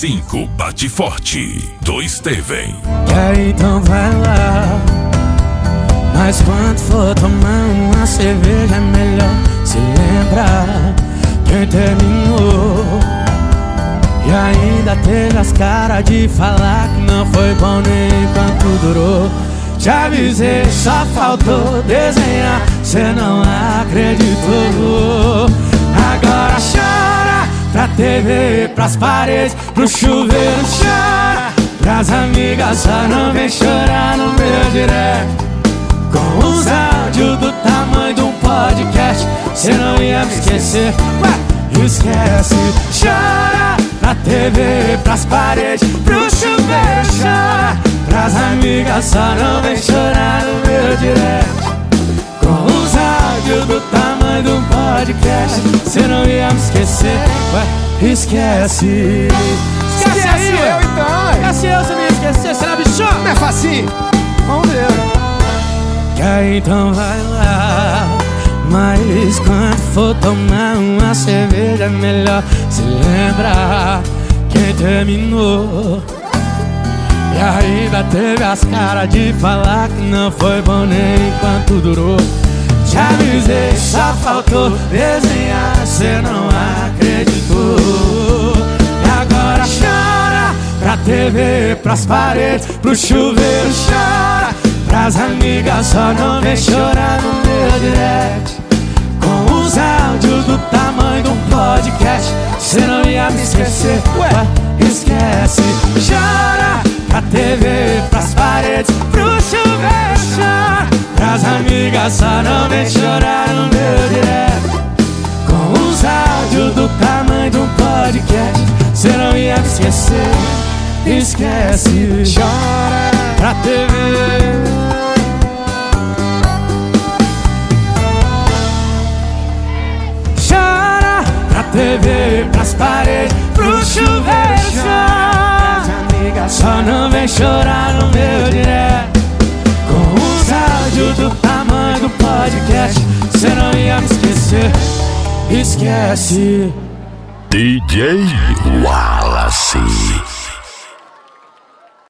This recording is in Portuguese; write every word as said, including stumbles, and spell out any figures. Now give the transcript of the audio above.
cinco bate forte, dois T vem. E aí, então vai lá. Mas quando for tomar uma cerveja é melhor se lembrar quem terminou. E ainda teve as caras de falar que não foi bom nem enquanto durou. Te avisei, só faltou desenhar, cê não acreditou. Agora chora pra T V, pras paredes, pro chuveiro chora. Pras amigas só não vem chorar no meu direct. Com os áudios do tamanho de um podcast, cê não ia me esquecer, ué, esquece. Chora pra T V, pras paredes, pro chuveiro chora. Pras amigas só não vem chorar no meu direct. Com os áudios do tamanho de um podcast, cê não ia me esquecer, ué, esquece. Esquece aí, eu então. Esquece eu, se me esquecer, será bicho? Não é facinho. Vamos ver. Que aí então vai lá. Mas quando for tomar uma cerveja é melhor se lembrar quem terminou. E ainda teve as caras de falar que não foi bom nem enquanto durou. Te avisei, só faltou desenhar, cê não acreditou. E agora chora pra T V, pras paredes, pro chuveiro chora. Pras amigas só não vem chorar no meu direct. Com os áudios do tamanho de um podcast, cê não ia me esquecer, ué, esquece. Chora pra T V, pras paredes, pro chuveiro chora. Pras amigas só não vem chorar no meu direct. Com os áudios do tamanho de um podcast, cê não ia me esquecer, esquece. Chora pra T V. T V, pras paredes, pro chuveiro chora. Só não vem chorar no meu direct. Com os áudios do tamanho do podcast, cê não ia me esquecer, esquece. D J Wallace.